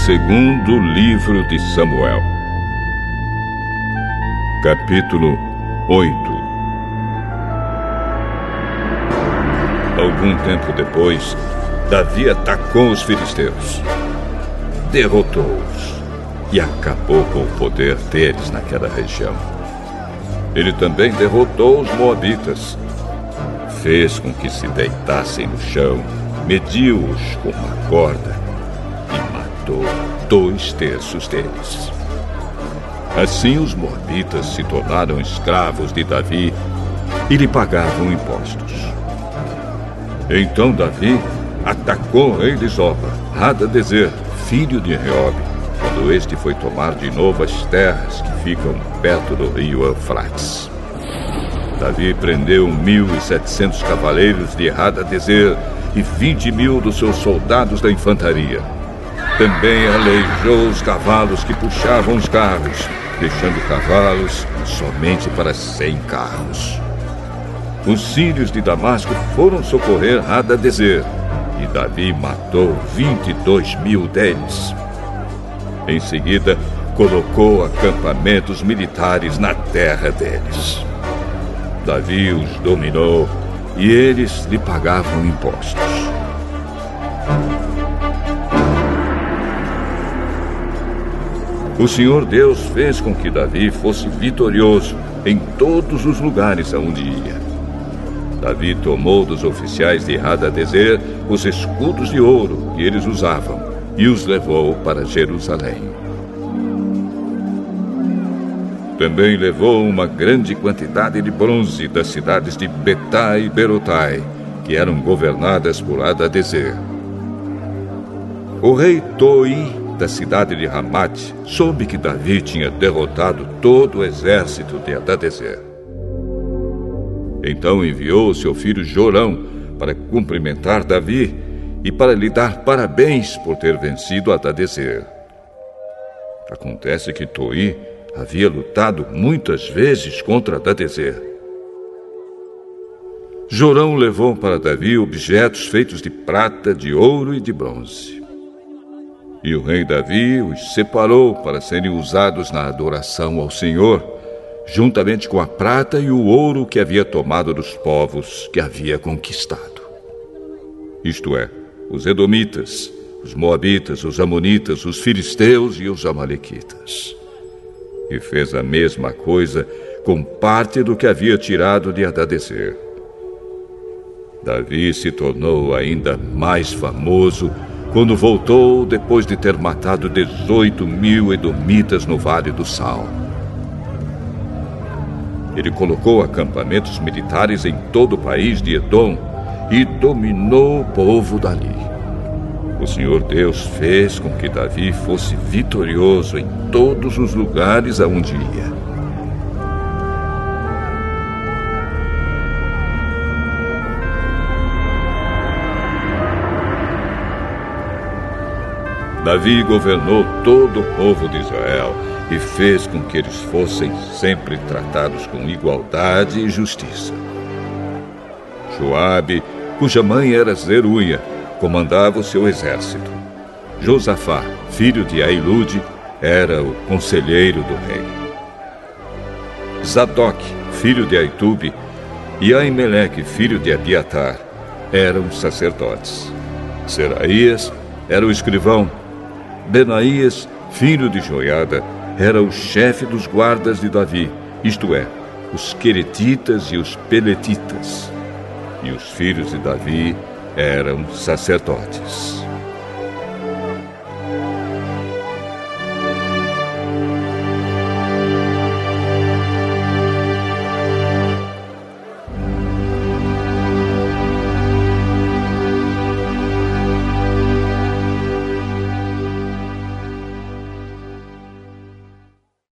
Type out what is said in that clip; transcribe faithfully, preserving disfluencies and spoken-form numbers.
Segundo livro de Samuel, capítulo oito. Algum tempo depois, Davi atacou os filisteus, derrotou-os e acabou com o poder deles naquela região. Ele também derrotou os moabitas, fez com que se deitassem no chão, mediu-os com uma corda e matou dois terços deles. Assim os moabitas se tornaram escravos de Davi e lhe pagavam impostos. Então Davi atacou o rei de Zoba, Hadadezer, filho de Reobe, quando este foi tomar de novo as terras que ficam perto do rio Eufrates. Davi prendeu mil e setecentos cavaleiros de Hadadezer e vinte mil dos seus soldados da infantaria. Também aleijou os cavalos que puxavam os carros, deixando cavalos somente para cem carros. Os sírios de Damasco foram socorrer Hadadezer, e Davi matou vinte e dois mil deles. Em seguida, colocou acampamentos militares na terra deles. Davi os dominou e eles lhe pagavam impostos. O Senhor Deus fez com que Davi fosse vitorioso em todos os lugares aonde ia. Davi tomou dos oficiais de Hadadezer os escudos de ouro que eles usavam e os levou para Jerusalém. Também levou uma grande quantidade de bronze das cidades de Betá e Berotai, que eram governadas por Hadadezer. O rei Toi, da cidade de Ramate, soube que Davi tinha derrotado todo o exército de Hadadezer. Então enviou seu filho Jorão para cumprimentar Davi e para lhe dar parabéns por ter vencido Hadadezer. Acontece que Toi havia lutado muitas vezes contra Hadadezer. Jorão levou para Davi objetos feitos de prata, de ouro e de bronze. E o rei Davi os separou para serem usados na adoração ao Senhor, juntamente com a prata e o ouro que havia tomado dos povos que havia conquistado. Isto é, os edomitas, os moabitas, os amonitas, os filisteus e os amalequitas. E fez a mesma coisa com parte do que havia tirado de Hadadezer. Davi se tornou ainda mais famoso quando voltou depois de ter matado dezoito mil edomitas no Vale do Sal. Ele colocou acampamentos militares em todo o país de Edom e dominou o povo dali. O Senhor Deus fez com que Davi fosse vitorioso em todos os lugares aonde ia. Davi governou todo o povo de Israel e fez com que eles fossem sempre tratados com igualdade e justiça. Joabe, cuja mãe era Zeruia, comandava o seu exército. Josafá, filho de Ahilude, era o conselheiro do rei. Zadok, filho de Aitube, e Aimeleque, filho de Abiatar, eram sacerdotes. Seraías era o escrivão. Benaías, filho de Joiada, era o chefe dos guardas de Davi, isto é, os queretitas e os peletitas. E os filhos de Davi eram sacerdotes.